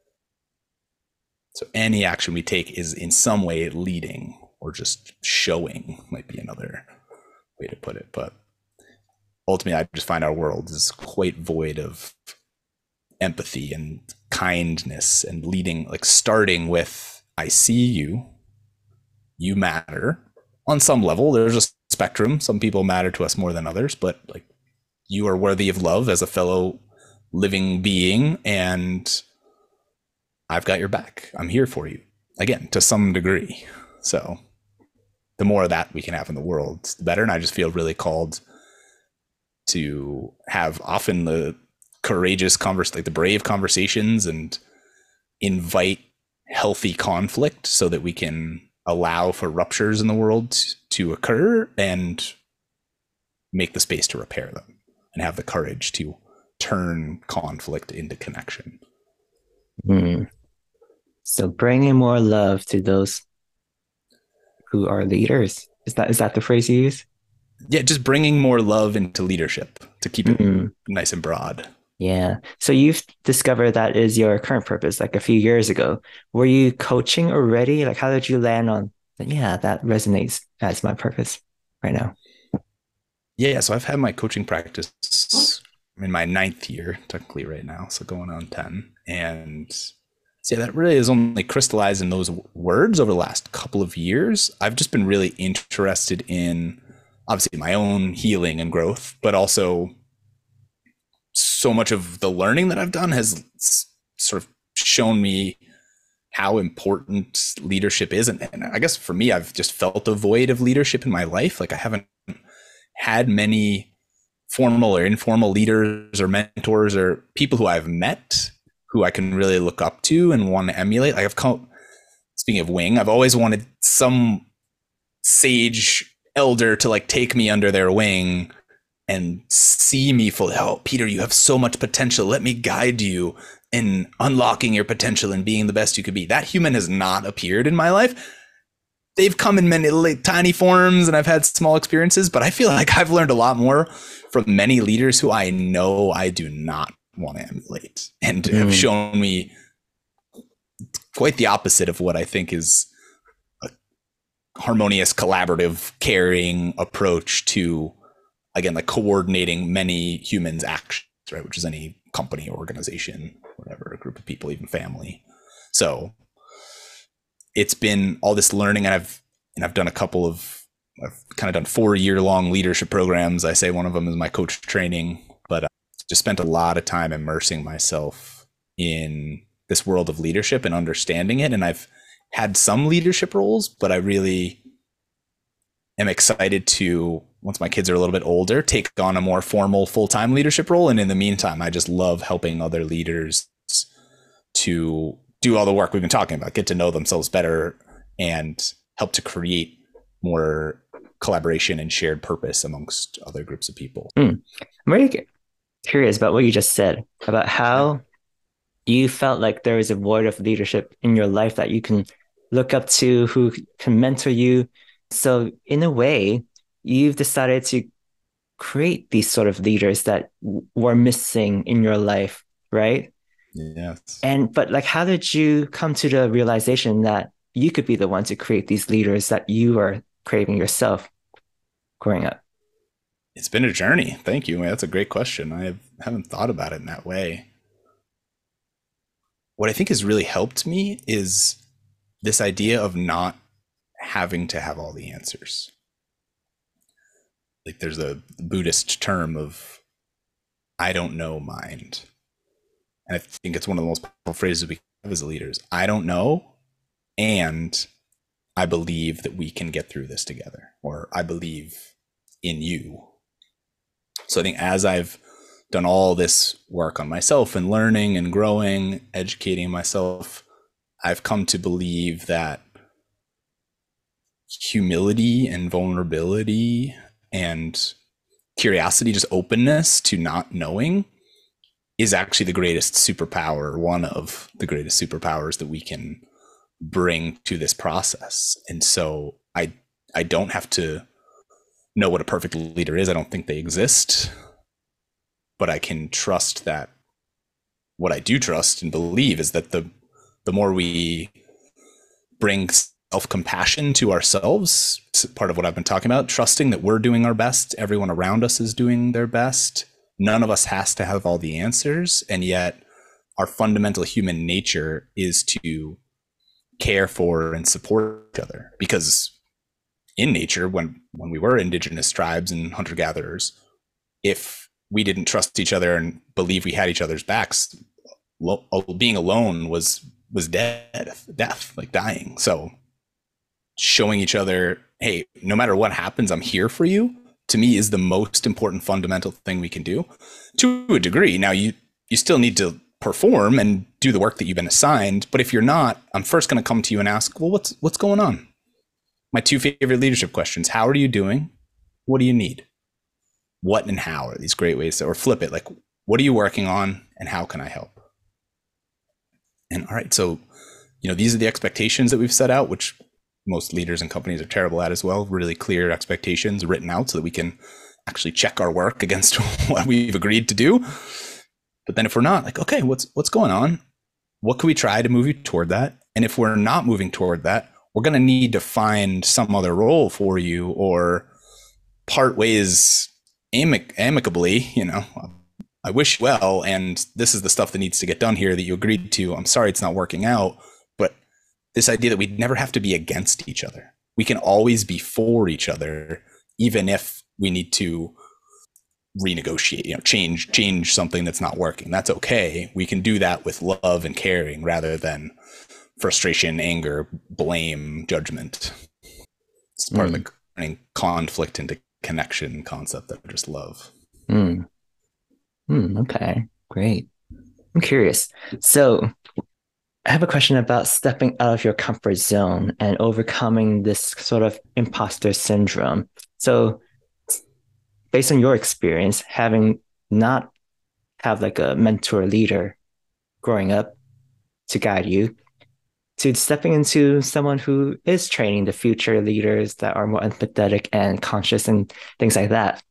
So any action we take is in some way leading, or just showing might be another way to put it. But ultimately, I just find our world is quite void of empathy and kindness and leading, like starting with, I see you, you matter. On some level, there's just spectrum. Some people matter to us more than others, but like, you are worthy of love as a fellow living being, and I've got your back. I'm here for you, again, to some degree. So the more of that we can have in the world, the better. And I just feel really called to have often the courageous like the brave conversations, and invite healthy conflict so that we can allow for ruptures in the world to occur and make the space to repair them, and have the courage to turn conflict into connection. So bringing more love to those who are leaders. Is that the phrase you use? Yeah, just bringing more love into leadership, to keep it nice and broad. Yeah. So you've discovered that is your current purpose, like a few years ago. Were you coaching already? Like, how did you land on, yeah, that resonates as my purpose right now? Yeah. So I've had my coaching practice in my 9th year, technically right now. So going on 10. And so yeah, that really is only crystallized in those words over the last couple of years. I've just been really interested in, obviously, my own healing and growth, but also so much of the learning that I've done has sort of shown me how important leadership is. And I guess for me, I've just felt a void of leadership in my life. Like, I haven't had many formal or informal leaders or mentors or people who I've met who I can really look up to and want to emulate. Like, speaking of Wing, I've always wanted some sage elder to like take me under their wing and see me fully. Oh, Peter, you have so much potential. Let me guide you in unlocking your potential and being the best you could be. That human has not appeared in my life. They've come in many tiny forms, and I've had small experiences, but I feel like I've learned a lot more from many leaders who I know I do not want to emulate, and have shown me quite the opposite of what I think is a harmonious, collaborative, caring approach to, again, like coordinating many humans' actions, right? Which is any company, organization, whatever, a group of people, even family. So it's been all this learning, and I've done I've kind of done 4-year-long leadership programs. I say one of them is my coach training, but I just spent a lot of time immersing myself in this world of leadership and understanding it. And I've had some leadership roles, but I really am excited to, once my kids are a little bit older, take on a more formal full-time leadership role. And in the meantime, I just love helping other leaders to do all the work we've been talking about, get to know themselves better, and help to create more collaboration and shared purpose amongst other groups of people. I'm really curious about what you just said about how you felt like there is a void of leadership in your life that you can look up to, who can mentor you. So in a way, you've decided to create these sort of leaders that were missing in your life, right? Yes. But like, how did you come to the realization that you could be the one to create these leaders that you are craving yourself growing up? It's been a journey. Thank you. That's a great question. I haven't thought about it in that way. What I think has really helped me is this idea of not having to have all the answers. Like, there's a Buddhist term of I don't know mind. And I think it's one of the most powerful phrases we have as leaders. I don't know, and I believe that we can get through this together, or I believe in you. So I think as I've done all this work on myself and learning and growing, educating myself, I've come to believe that humility and vulnerability and curiosity, just openness to not knowing, is actually the greatest superpower, one of the greatest superpowers that we can bring to this process. And so I don't have to know what a perfect leader is. I don't think they exist, but I can trust that what I do trust and believe is that the more we bring self-compassion to ourselves, it's part of what I've been talking about, trusting that we're doing our best, everyone around us is doing their best. None of us has to have all the answers, and yet our fundamental human nature is to care for and support each other, because in nature when we were indigenous tribes and hunter gatherers, if we didn't trust each other and believe we had each other's backs, being alone was death, like dying. So showing each other, hey, no matter what happens, I'm here for you, to me is the most important fundamental thing we can do. To a degree, now you still need to perform and do the work that you've been assigned, but if you're not, I'm first going to come to you and ask, well, what's going on? My two favorite leadership questions: how are you doing? What do you need? What and how are these great ways to, or flip it, like, what are you working on and how can I help? And all right, so these are the expectations that we've set out, which most leaders and companies are terrible at as well. Really clear expectations written out so that we can actually check our work against what we've agreed to do. But then if we're not, like, okay, what's going on? What can we try to move you toward that? And if we're not moving toward that, we're going to need to find some other role for you or part ways amicably. I wish you well, and this is the stuff that needs to get done here that you agreed to. I'm sorry it's not working out. But this idea that we'd never have to be against each other. We can always be for each other, even if we need to renegotiate, change something that's not working. That's okay. We can do that with love and caring rather than frustration, anger, blame, judgment. It's part of the turning conflict into connection concept that I just love. Okay, great. I'm curious. So I have a question about stepping out of your comfort zone and overcoming this sort of imposter syndrome. So based on your experience, having not have like a mentor leader growing up to guide you, to stepping into someone who is training the future leaders that are more empathetic and conscious and things like that.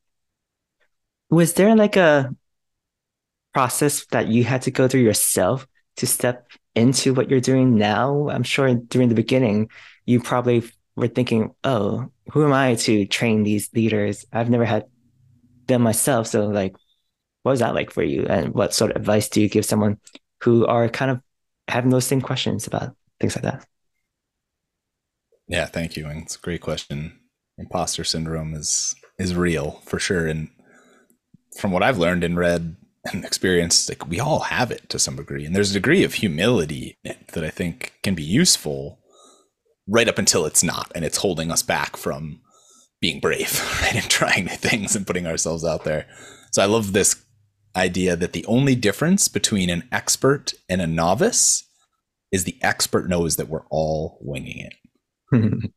Was there like a process that you had to go through yourself to step into what you're doing now? I'm sure during the beginning, you probably were thinking, oh, who am I to train these leaders? I've never had them myself. So like, what was that like for you? And what sort of advice do you give someone who are kind of having those same questions about things like that? Yeah, thank you. And it's a great question. Imposter syndrome is real for sure. And from what I've learned and read and experienced, like, we all have it to some degree. And there's a degree of humility in it that I think can be useful right up until it's not, and it's holding us back from being brave, right? And trying new things and putting ourselves out there. So I love this idea that the only difference between an expert and a novice is the expert knows that we're all winging it.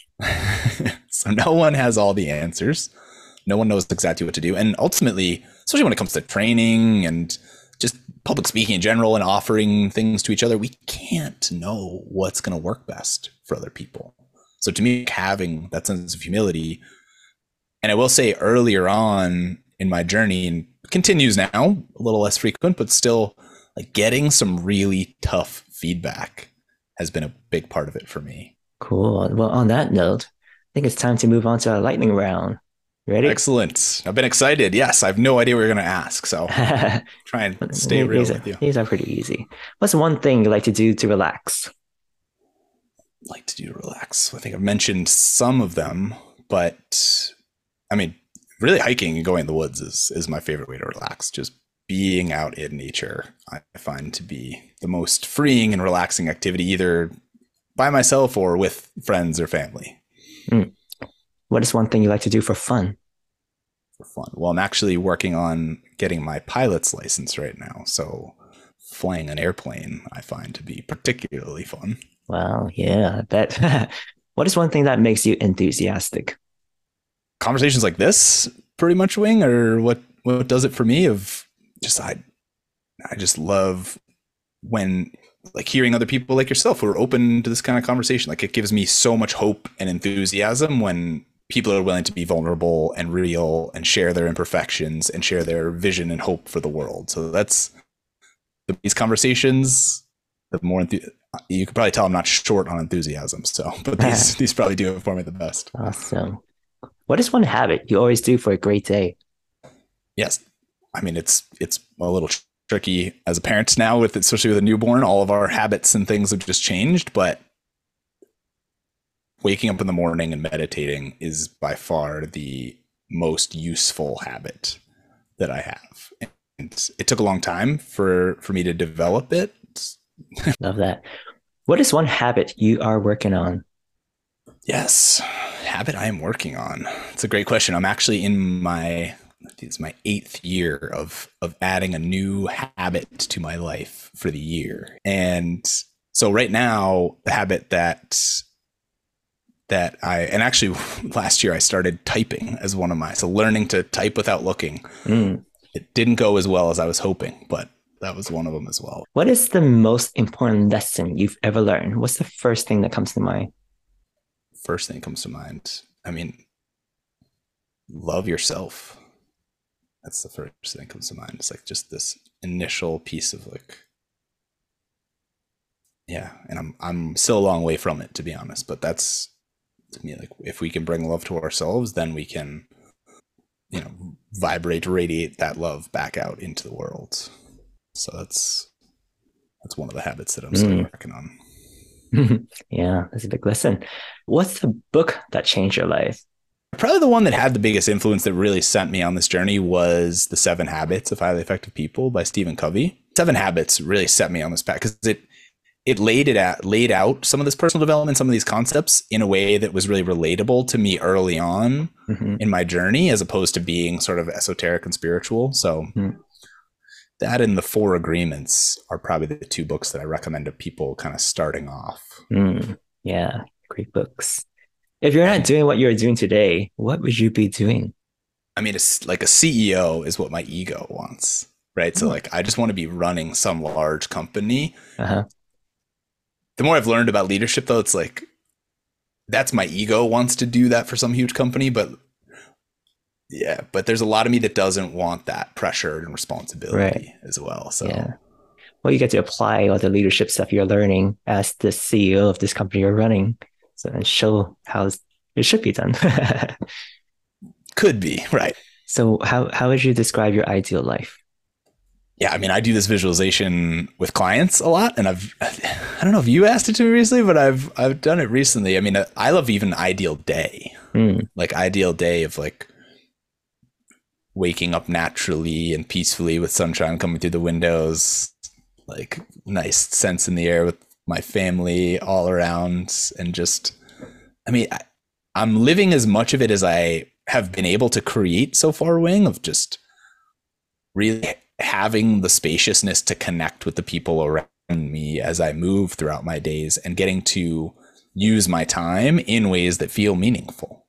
So no one has all the answers. No one knows exactly what to do. And ultimately, especially when it comes to training and just public speaking in general and offering things to each other, we can't know what's going to work best for other people. So to me, having that sense of humility, and I will say earlier on in my journey, and continues now, a little less frequent, but still, like, getting some really tough feedback has been a big part of it for me. Cool. Well, on that note, I think it's time to move on to our lightning round. Ready? Excellent. I've been excited. Yes, I have no idea what you're going to ask, so try and stay real with you. These are pretty easy. What's one thing you like to do to relax? Like to do to relax? I think I've mentioned some of them, but I mean, really hiking and going in the woods is my favorite way to relax. Just being out in nature, I find to be the most freeing and relaxing activity, either by myself or with friends or family. What is one thing you like to do for fun? For fun. Well, I'm actually working on getting my pilot's license right now. So flying an airplane, I find to be particularly fun. Well, yeah, I bet. What is one thing that makes you enthusiastic? Conversations like this, pretty much, Wing, or what does it for me? Of just I just love when, like, hearing other people like yourself who are open to this kind of conversation. Like, it gives me so much hope and enthusiasm when people are willing to be vulnerable and real and share their imperfections and share their vision and hope for the world. So that's these conversations. The more you could probably tell I'm not short on enthusiasm. So, but these probably do it for me the best. Awesome. What is one habit you always do for a great day? Yes, I mean, it's a little tricky as a parent now, especially with a newborn. All of our habits and things have just changed, but waking up in the morning and meditating is by far the most useful habit that I have. And it took a long time for me to develop it. Love that. What is one habit you are working on? Yes, habit I am working on. It's a great question. I'm actually in it's my 8th year of adding a new habit to my life for the year. And so right now, the habit that actually last year I started typing as one of so learning to type without looking. It didn't go as well as I was hoping, but that was one of them as well. What is the most important lesson you've ever learned? What's the first thing that comes to mind? First thing that comes to mind. I mean, love yourself. That's the first thing that comes to mind. It's like just this initial piece of like, yeah. And I'm still a long way from it, to be honest, but that's, to me, like, if we can bring love to ourselves, then we can, radiate that love back out into the world. So that's one of the habits that I'm still working on. Yeah, that's a big lesson. What's the book that changed your life? Probably the one that had the biggest influence that really sent me on this journey was The 7 Habits of Highly Effective People by Stephen Covey. 7 Habits really set me on this path because it laid out some of this personal development, some of these concepts in a way that was really relatable to me early on in my journey, as opposed to being sort of esoteric and spiritual. So that and The 4 Agreements are probably the 2 books that I recommend to people kind of starting off. Yeah, great books. If you're not doing what you're doing today, what would you be doing? I mean, it's like a CEO is what my ego wants, right? So like, I just want to be running some large company. The more I've learned about leadership, though, it's like, that's my ego wants to do that for some huge company. But yeah, but there's a lot of me that doesn't want that pressure and responsibility as well. So yeah. Well, you get to apply all the leadership stuff you're learning as the CEO of this company you're running. So, and show how it should be done. Could be, right. So how would you describe your ideal life? Yeah, I mean, I do this visualization with clients a lot, and I don't know if you asked it to me recently, but I've done it recently. I mean, I love even ideal day, like ideal day of like waking up naturally and peacefully with sunshine coming through the windows, like nice scents in the air with my family all around, and just, I mean, I'm living as much of it as I have been able to create so far, Wing, of just really having the spaciousness to connect with the people around me as I move throughout my days and getting to use my time in ways that feel meaningful.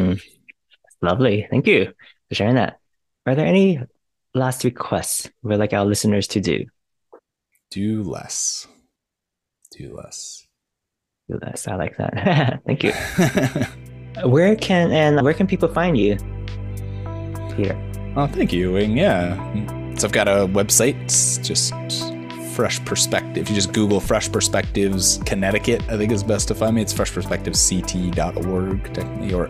Lovely. Thank you for sharing that. Are there any last requests we'd like our listeners to do? Do less. Do less. Do less. I like that. Thank you. Where can people find you, Peter? Oh, thank you, Wing. Yeah. So I've got a website. It's just Fresh Perspective. You just Google Fresh Perspectives Connecticut, I think is best to find me. It's freshperspectivesct.org, technically, or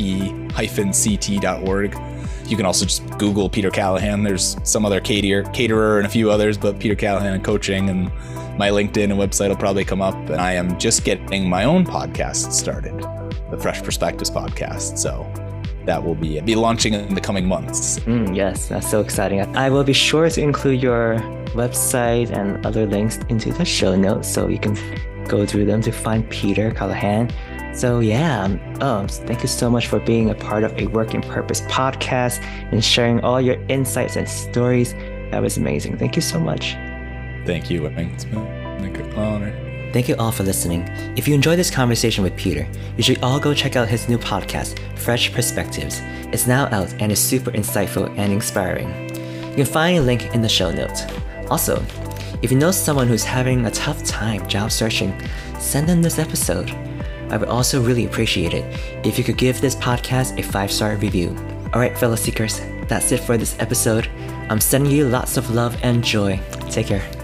fp-ct.org. You can also just Google Peter Callahan. There's some other caterer and a few others, but Peter Callahan and coaching, and my LinkedIn and website will probably come up. And I am just getting my own podcast started, the Fresh Perspectives podcast. So that will be launching in the coming months. Yes, that's so exciting. I will be sure to include your website and other links into the show notes so you can go through them to find Peter Callahan. So yeah, thank you so much for being a part of a Work in Purpose podcast and sharing all your insights and stories. That was amazing. Thank you so much. Thank you. It's been an honor. Thank you all for listening. If you enjoyed this conversation with Peter, you should all go check out his new podcast, Fresh Perspectives. It's now out and is super insightful and inspiring. You can find a link in the show notes. Also, if you know someone who's having a tough time job searching, send them this episode. I would also really appreciate it if you could give this podcast a 5-star review. Alright, fellow seekers, that's it for this episode. I'm sending you lots of love and joy. Take care.